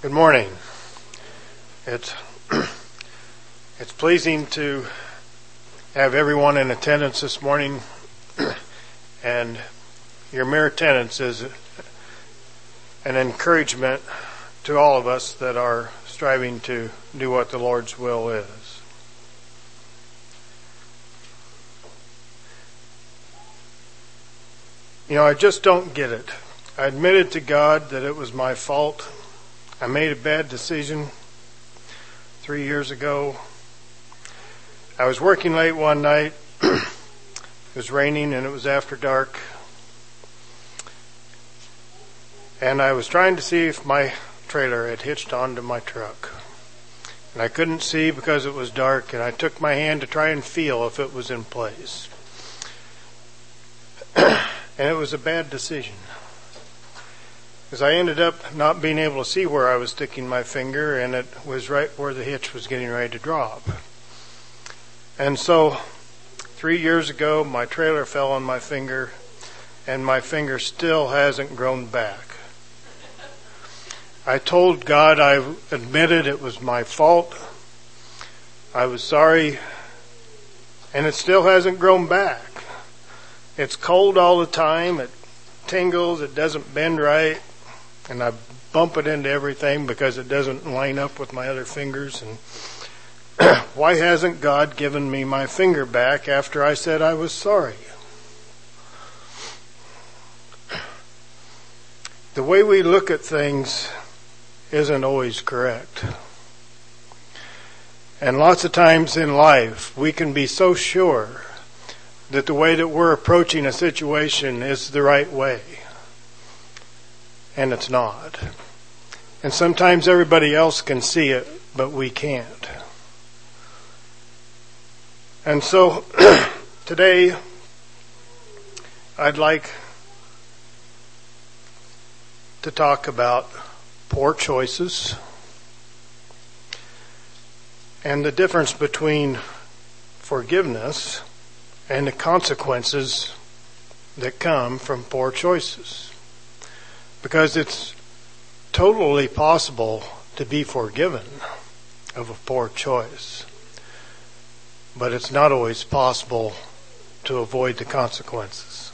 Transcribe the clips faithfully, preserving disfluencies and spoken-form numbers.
Good morning. It's it's pleasing to have everyone in attendance this morning, and your mere attendance is an encouragement to all of us that are striving to do what the Lord's will is. You know, I just don't get it. I admitted to God that it was my fault. I made a bad decision three years ago. I was working late one night. It was raining and it was after dark. And I was trying to see if my trailer had hitched onto my truck. And I couldn't see because it was dark, and I took my hand to try and feel if it was in place. And it was a bad decision, because I ended up not being able to see where I was sticking my finger, and it was right where the hitch was getting ready to drop. And so, three years ago, my trailer fell on my finger, and my finger still hasn't grown back. I told God I admitted it was my fault. I was sorry, and it still hasn't grown back. It's cold all the time. It tingles. It doesn't bend right. And I bump it into everything because it doesn't line up with my other fingers. And why hasn't God given me my finger back after I said I was sorry? The way we look at things isn't always correct. And lots of times in life, we can be so sure that the way that we're approaching a situation is the right way. And it's not. And sometimes everybody else can see it, but we can't. And so today I'd like to talk about poor choices and the difference between forgiveness and the consequences that come from poor choices. Because it's totally possible to be forgiven of a poor choice, but it's not always possible to avoid the consequences.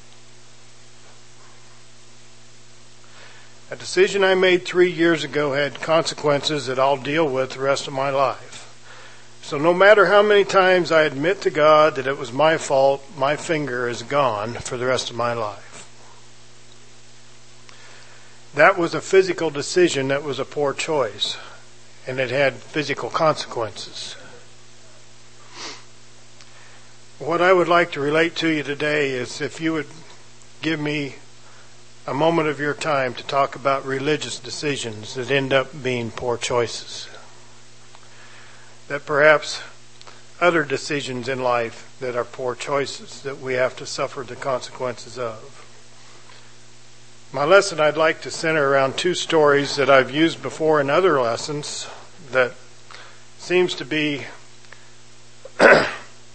A decision I made three years ago had consequences that I'll deal with the rest of my life. So no matter how many times I admit to God that it was my fault, my finger is gone for the rest of my life. That was a physical decision that was a poor choice, and it had physical consequences. What I would like to relate to you today is if you would give me a moment of your time to talk about religious decisions that end up being poor choices. That perhaps other decisions in life that are poor choices that we have to suffer the consequences of. My lesson I'd like to center around two stories that I've used before in other lessons that seems to be that,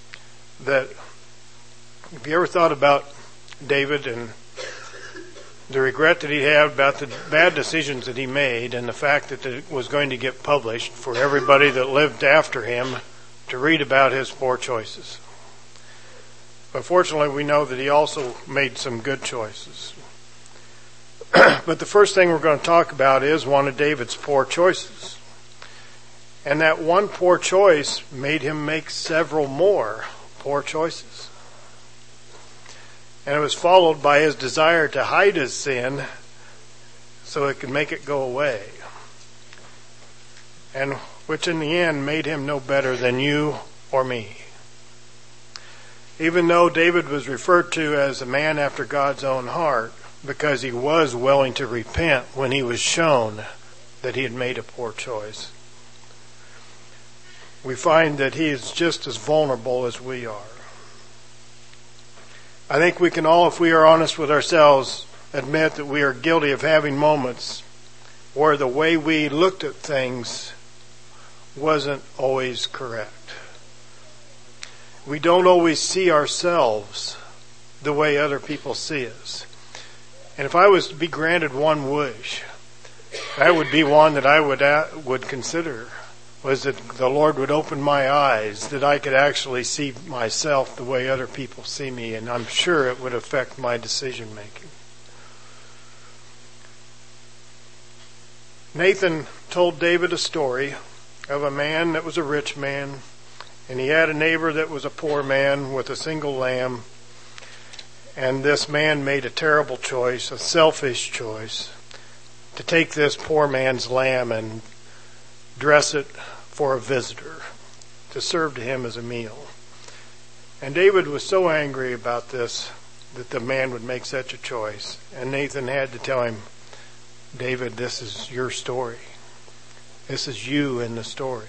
have you ever thought about David and the regret that he had about the bad decisions that he made and the fact that it was going to get published for everybody that lived after him to read about his poor choices? But fortunately, we know that he also made some good choices. But the first thing we're going to talk about is one of David's poor choices. And that one poor choice made him make several more poor choices. And it was followed by his desire to hide his sin so it could make it go away. And which in the end made him no better than you or me. Even though David was referred to as a man after God's own heart, because he was willing to repent when he was shown that he had made a poor choice, we find that he is just as vulnerable as we are. I think we can all, if we are honest with ourselves, admit that we are guilty of having moments where the way we looked at things wasn't always correct. We don't always see ourselves the way other people see us. And if I was to be granted one wish, That would be one that I would uh, would consider, was that the Lord would open my eyes, that I could actually see myself the way other people see me, and I'm sure it would affect my decision making. Nathan told David a story of a man that was a rich man, and he had a neighbor that was a poor man with a single lamb, and this man made a terrible choice, a selfish choice, to take this poor man's lamb and dress it for a visitor, to serve to him as a meal. And David was so angry about this, that the man would make such a choice. And Nathan had to tell him, David, this is your story. This is you in the story.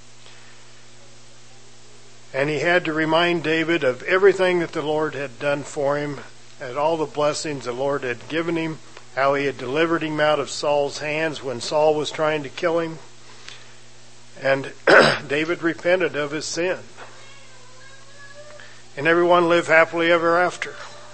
And he had to remind David of everything that the Lord had done for him, and all the blessings the Lord had given him, how he had delivered him out of Saul's hands when Saul was trying to kill him. And David repented of his sin. And everyone lived happily ever after.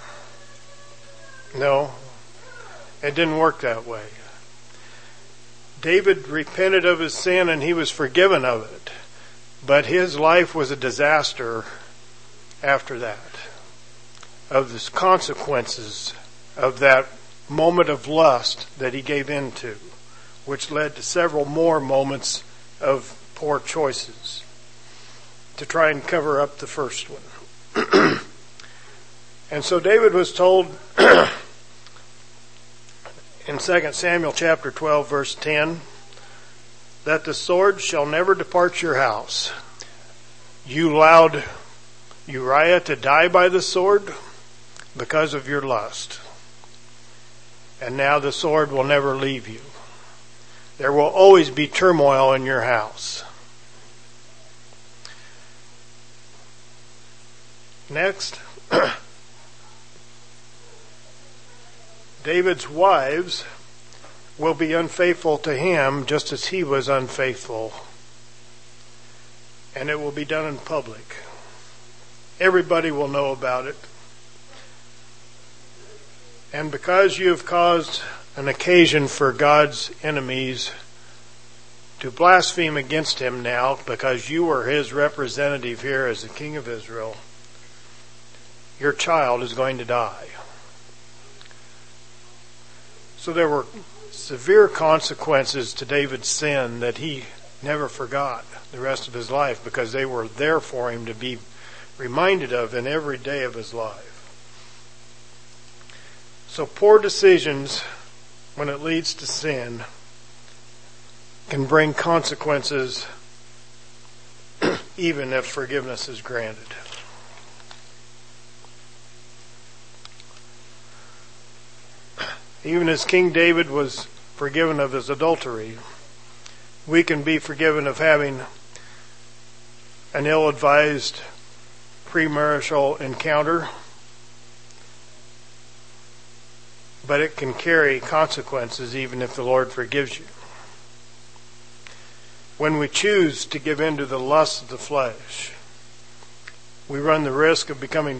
No, it didn't work that way. David repented of his sin and he was forgiven of it. But his life was a disaster after that, of the consequences of that moment of lust that he gave into, which led to several more moments of poor choices to try and cover up the first one. And so David was told in Second Samuel chapter twelve, verse ten, that the sword shall never depart your house. You allowed Uriah to die by the sword because of your lust. And now the sword will never leave you. There will always be turmoil in your house. Next, David's wives will be unfaithful to him just as he was unfaithful. And it will be done in public. Everybody will know about it. And because you have caused an occasion for God's enemies to blaspheme against him now, because you were his representative here as the king of Israel, your child is going to die. So there were severe consequences to David's sin that he never forgot the rest of his life, because they were there for him to be reminded of in every day of his life. So poor decisions, when it leads to sin, can bring consequences even if forgiveness is granted. Even as King David was forgiven of his adultery, we can be forgiven of having an ill-advised premarital encounter, but it can carry consequences even if the Lord forgives you. When we choose to give in to the lust of the flesh, we run the risk of becoming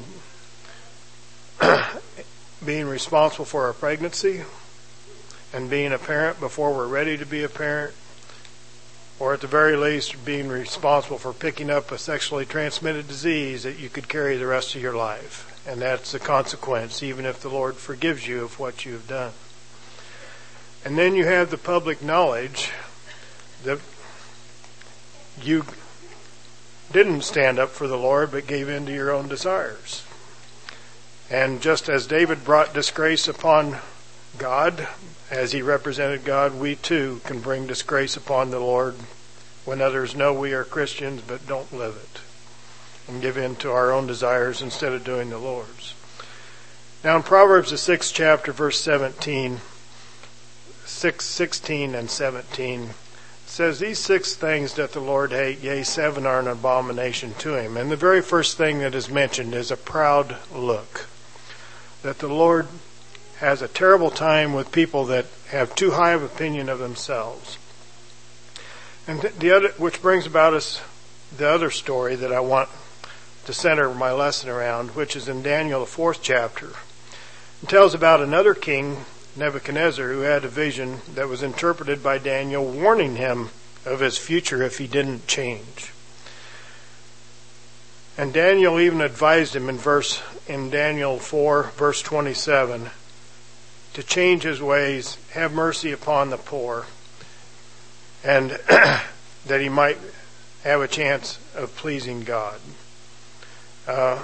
being responsible for our pregnancy and being a parent before we're ready to be a parent, or at the very least being responsible for picking up a sexually transmitted disease that you could carry the rest of your life. And that's the consequence, even if the Lord forgives you of what you have done. And then you have the public knowledge that you didn't stand up for the Lord, but gave in to your own desires. And just as David brought disgrace upon God, as he represented God, we too can bring disgrace upon the Lord when others know we are Christians but don't live it, and give in to our own desires instead of doing the Lord's. Now in Proverbs, the sixth chapter, verse seventeen, six, sixteen and seventeen, it says, these six things that the Lord hate, yea, seven are an abomination to him. And the very first thing that is mentioned is a proud look. That the Lord has a terrible time with people that have too high of opinion of themselves. And the other, which brings about us the other story that I want to center my lesson around, which is in Daniel, the fourth chapter. It tells about another king Nebuchadnezzar, who had a vision that was interpreted by Daniel, warning him of his future if he didn't change. And Daniel even advised him in verse in Daniel four, verse twenty-seven, to change his ways, have mercy upon the poor, and that he might have a chance of pleasing God. Uh,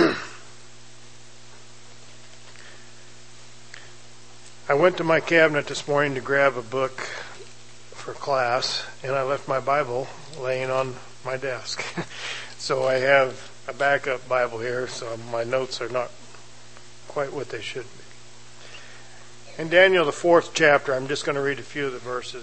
I went to my cabinet this morning to grab a book for class, and I left my Bible laying on my desk. So I have a backup Bible here, so my notes are not quite what they should be. In Daniel, the fourth chapter, I'm just going to read a few of the verses.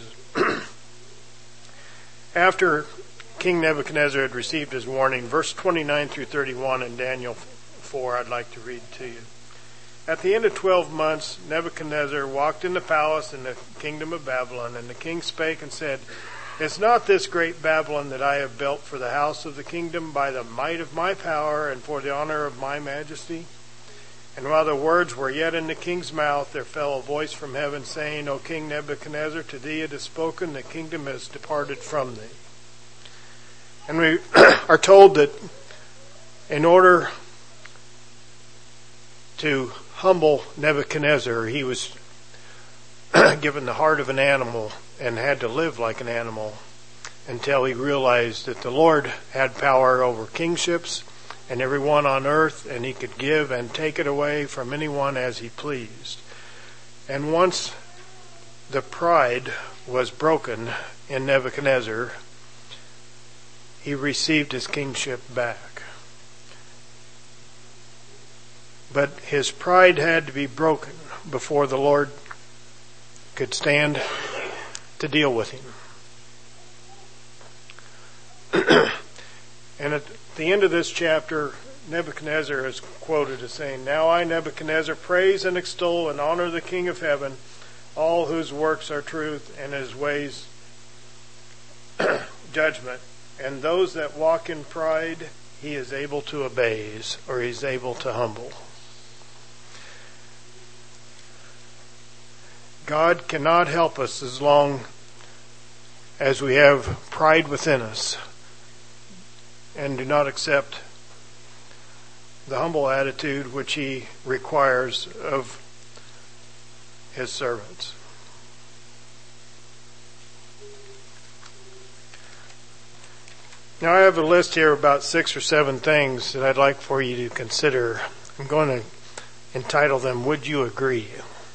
After King Nebuchadnezzar had received his warning, verse twenty-nine through thirty-one in Daniel four, I'd like to read to you. At the end of twelve months, Nebuchadnezzar walked in the palace in the kingdom of Babylon, and the king spake and said, Is not this great Babylon that I have built for the house of the kingdom by the might of my power and for the honor of my majesty? And while the words were yet in the king's mouth, there fell a voice from heaven, saying, O King Nebuchadnezzar, to thee it is spoken, the kingdom has departed from thee. And we are told that in order to humble Nebuchadnezzar, he was given the heart of an animal and had to live like an animal until he realized that the Lord had power over kingships and everyone on earth, and he could give and take it away from anyone as he pleased. And once the pride was broken in Nebuchadnezzar, he received his kingship back. But his pride had to be broken before the Lord could stand to deal with him. And at the end of this chapter, Nebuchadnezzar is quoted as saying, Now I, Nebuchadnezzar, praise and extol and honor the King of heaven, all whose works are truth and his ways judgment. And those that walk in pride, he is able to abase, or he is able to humble. God cannot help us as long as we have pride within us and do not accept the humble attitude which he requires of his servants. Now I have a list here of about six or seven things that I'd like for you to consider. I'm going to entitle them, Would You Agree?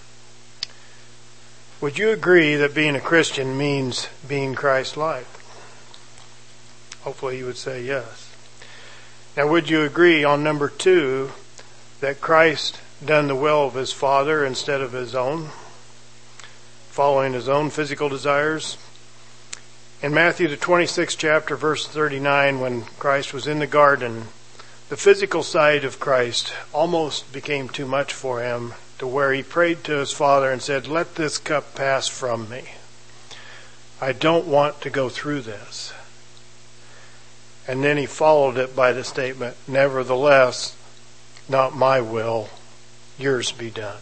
Would you agree that being a Christian means being Christ-like? Hopefully you would say yes. Now would you agree on number two that Christ done the will of his Father instead of his own, following his own physical desires? In Matthew the twenty-sixth chapter, verse thirty-nine, when Christ was in the garden, the physical side of Christ almost became too much for him, to where he prayed to his Father and said, Let this cup pass from me. I don't want to go through this. And then he followed it by the statement, Nevertheless, not my will, yours be done.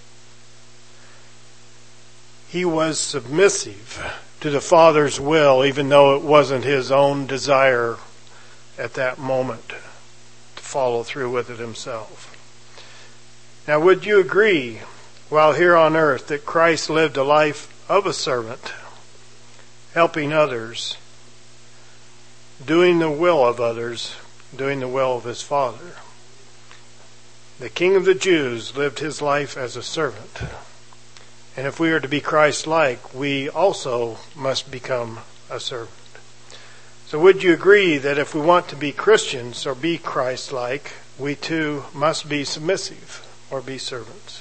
He was submissive to the Father's will, even though it wasn't his own desire at that moment to follow through with it himself. Now, would you agree, while here on earth, that Christ lived a life of a servant, helping others, doing the will of others, doing the will of his Father? The King of the Jews lived his life as a servant. And if we are to be Christ-like, we also must become a servant. So would you agree that if we want to be Christians or be Christ-like, we too must be submissive or be servants?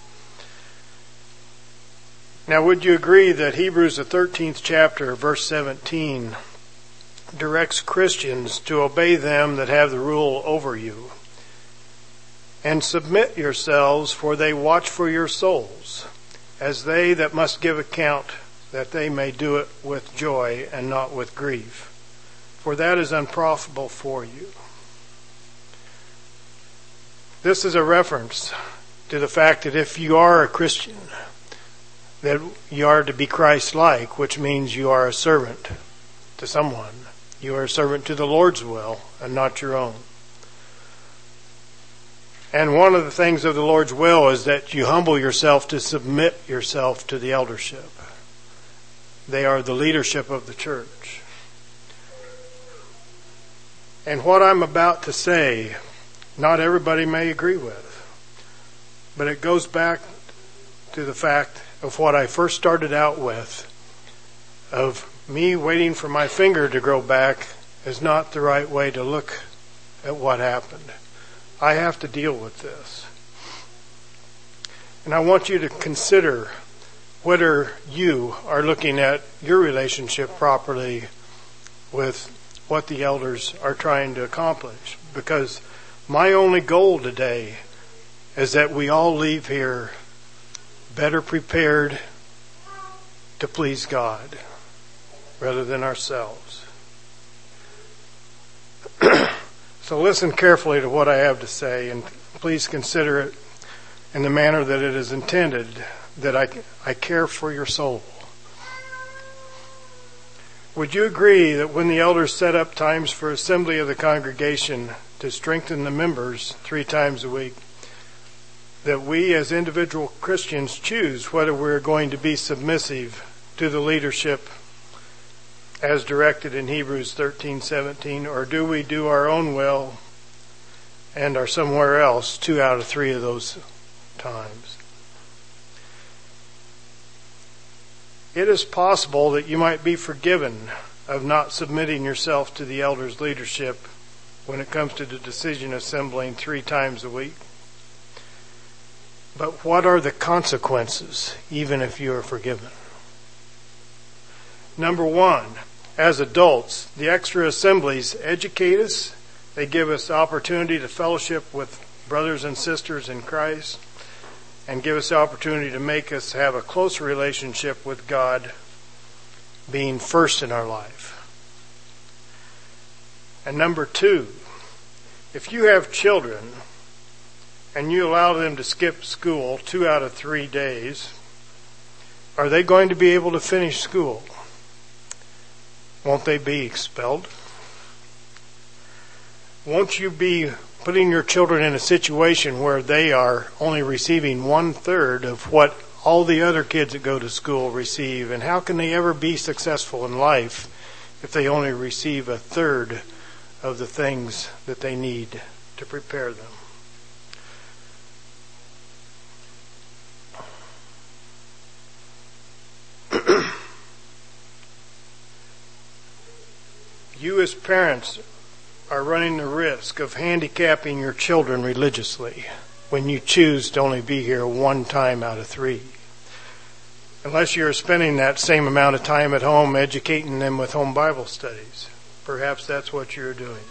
Now would you agree that Hebrews the thirteenth chapter, verse seventeen, directs Christians to obey them that have the rule over you, and submit yourselves, for they watch for your souls, as they that must give account, that they may do it with joy and not with grief, for that is unprofitable for you. This is a reference to the fact that if you are a Christian, that you are to be Christ-like, which means you are a servant to someone. You are a servant to the Lord's will and not your own. And one of the things of the Lord's will is that you humble yourself to submit yourself to the eldership. They are the leadership of the church. And what I'm about to say, not everybody may agree with. But it goes back to the fact of what I first started out with, of me waiting for my finger to grow back is not the right way to look at what happened. I have to deal with this. And I want you to consider whether you are looking at your relationship properly with what the elders are trying to accomplish. Because my only goal today is that we all leave here better prepared to please God rather than ourselves. So listen carefully to what I have to say, and please consider it in the manner that it is intended, that I, I care for your soul. Would you agree that when the elders set up times for assembly of the congregation to strengthen the members three times a week, that we as individual Christians choose whether we're going to be submissive to the leadership as directed in Hebrews thirteen seventeen, or do we do our own will and are somewhere else two out of three of those times? It is possible that you might be forgiven of not submitting yourself to the elders' leadership when it comes to the decision assembling three times a week. But what are the consequences, even if you are forgiven? Number one, as adults, the extra assemblies educate us. They give us the opportunity to fellowship with brothers and sisters in Christ and give us the opportunity to make us have a closer relationship with God being first in our life. And number two, if you have children and you allow them to skip school two out of three days, are they going to be able to finish school? Won't they be expelled? Won't you be putting your children in a situation where they are only receiving one third of what all the other kids that go to school receive? And how can they ever be successful in life if they only receive a third of the things that they need to prepare them? You as parents are running the risk of handicapping your children religiously when you choose to only be here one time out of three. Unless you're spending that same amount of time at home educating them with home Bible studies. Perhaps that's what you're doing.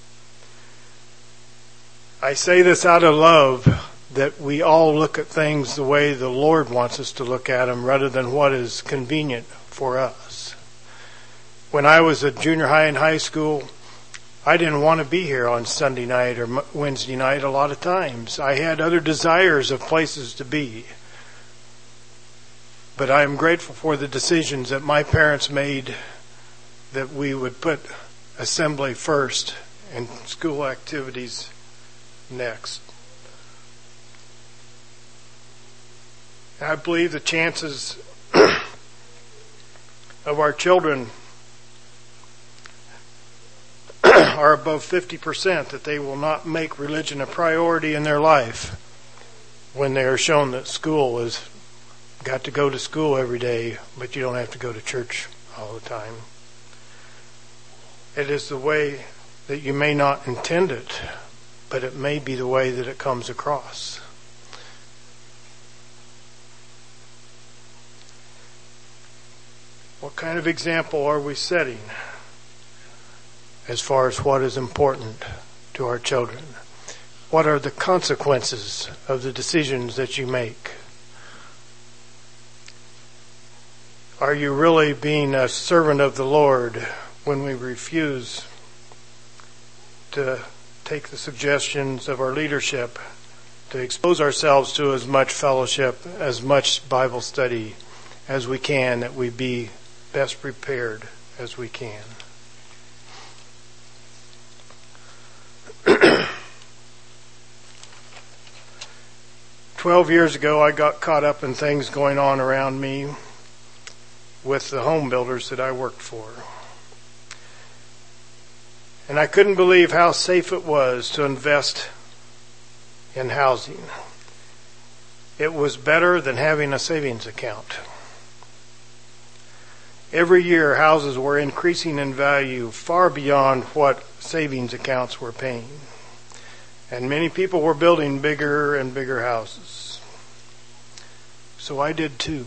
I say this out of love, that we all look at things the way the Lord wants us to look at them rather than what is convenient for us. When I was at junior high and high school, I didn't want to be here on Sunday night or Wednesday night a lot of times. I had other desires of places to be. But I am grateful for the decisions that my parents made, that we would put assembly first and school activities next. And I believe the chances of our children are above fifty percent that they will not make religion a priority in their life when they are shown that school is got to go to school every day, but you don't have to go to church all the time. It is the way that you may not intend it, but it may be the way that it comes across. What kind of example are we setting as far as what is important to our children? What are the consequences of the decisions that you make? Are you really being a servant of the Lord when we refuse to take the suggestions of our leadership, to expose ourselves to as much fellowship, as much Bible study as we can, that we be best prepared as we can. Twelve years ago, I got caught up in things going on around me with the home builders that I worked for. And I couldn't believe how safe it was to invest in housing. It was better than having a savings account. Every year, houses were increasing in value far beyond what savings accounts were paying. And many people were building bigger and bigger houses. So I did too.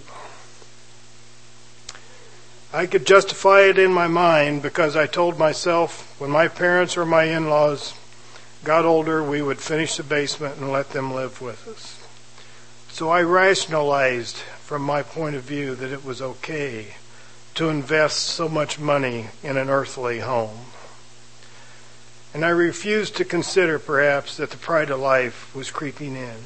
I could justify it in my mind because I told myself when my parents or my in-laws got older, we would finish the basement and let them live with us. So I rationalized from my point of view that it was okay to invest so much money in an earthly home. And I refused to consider, perhaps, that the pride of life was creeping in.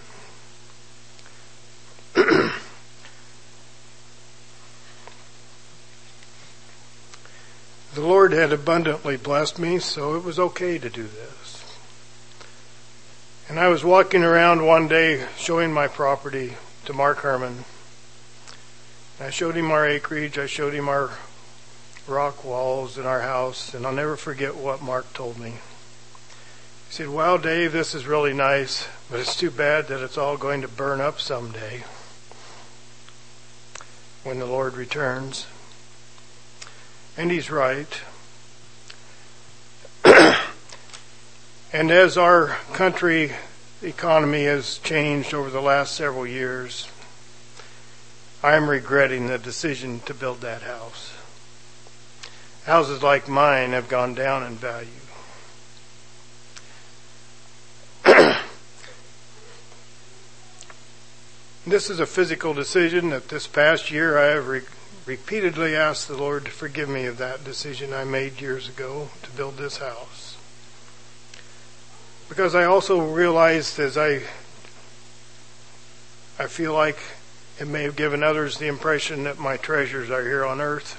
The Lord had abundantly blessed me, so it was okay to do this. And I was walking around one day showing my property to Mark Herman. I showed him our acreage, I showed him our rock walls in our house, and I'll never forget what Mark told me. He said, "Well, Dave, this is really nice, but it's too bad that it's all going to burn up someday when the Lord returns." And he's right. And as our country economy has changed over the last several years, I'm regretting the decision to build that house. Houses like mine have gone down in value. This is a physical decision that this past year I have re- repeatedly asked the Lord to forgive me of that decision I made years ago to build this house. Because I also realized as I I feel like it may have given others the impression that my treasures are here on earth.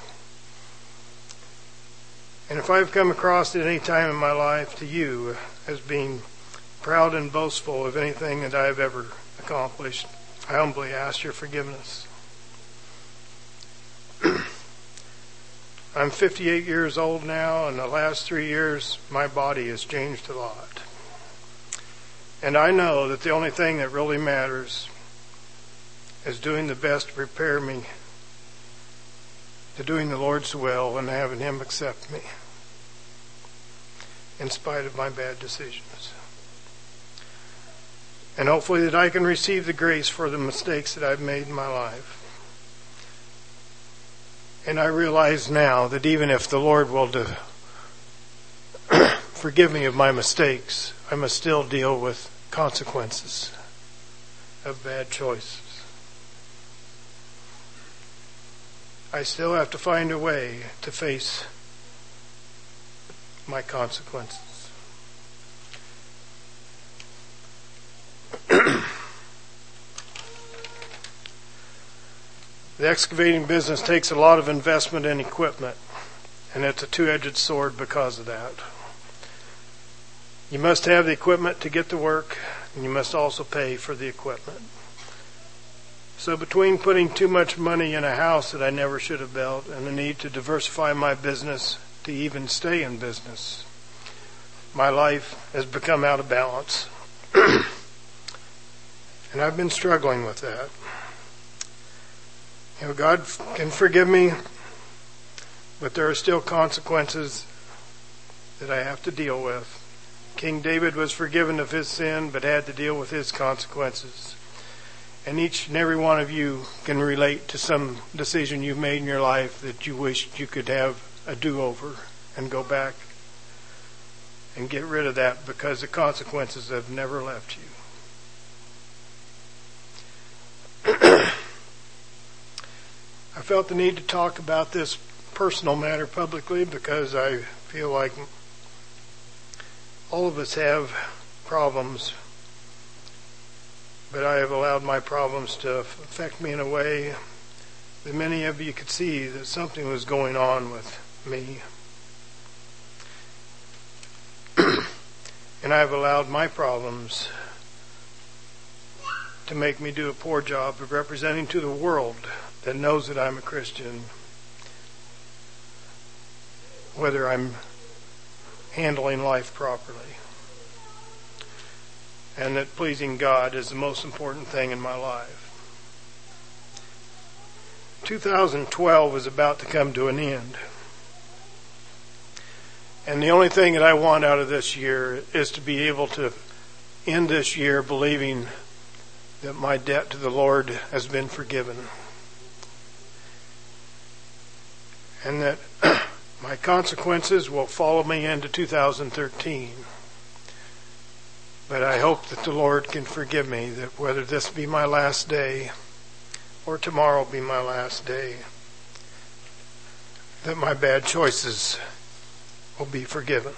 And if I've come across at any time in my life to you as being proud and boastful of anything that I have ever accomplished, I humbly ask your forgiveness. I'm fifty-eight years old now, and the last three years my body has changed a lot. And I know that the only thing that really matters is doing the best to prepare me to doing the Lord's will and having Him accept me in spite of my bad decisions. And hopefully that I can receive the grace for the mistakes that I've made in my life. And I realize now that even if the Lord will do, forgive me of my mistakes, I must still deal with consequences of bad choices. I still have to find a way to face my consequences. The excavating business takes a lot of investment in equipment, and it's a two-edged sword because of that. You must have the equipment to get to work, and you must also pay for the equipment. So between putting too much money in a house that I never should have built and the need to diversify my business to even stay in business, my life has become out of balance. And I've been struggling with that. You know, God can forgive me, but there are still consequences that I have to deal with. King David was forgiven of his sin, but had to deal with his consequences. And each and every one of you can relate to some decision you've made in your life that you wished you could have a do-over and go back and get rid of that because the consequences have never left you. I felt the need to talk about this personal matter publicly because I feel like all of us have problems, but I have allowed my problems to affect me in a way that many of you could see that something was going on with me. And I've allowed my problems to make me do a poor job of representing to the world that knows that I'm a Christian, whether I'm handling life properly, and that pleasing God is the most important thing in my life. two thousand twelve is about to come to an end. And the only thing that I want out of this year is to be able to end this year believing that my debt to the Lord has been forgiven. And that my consequences will follow me into two thousand thirteen. But I hope that the Lord can forgive me, that whether this be my last day or tomorrow be my last day, that my bad choices will be forgiven.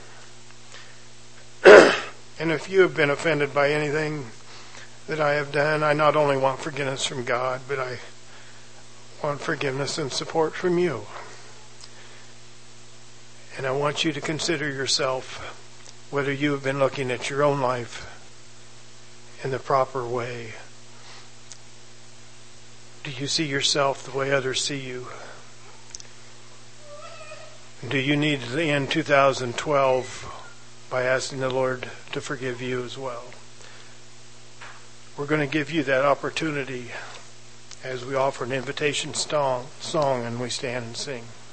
And if you have been offended by anything that I have done, I not only want forgiveness from God, but I want forgiveness and support from you. And I want you to consider yourself whether you have been looking at your own life in the proper way. Do you see yourself the way others see you? Do you need to end two thousand twelve by asking the Lord to forgive you as well? We're going to give you that opportunity as we offer an invitation song, song and we stand and sing.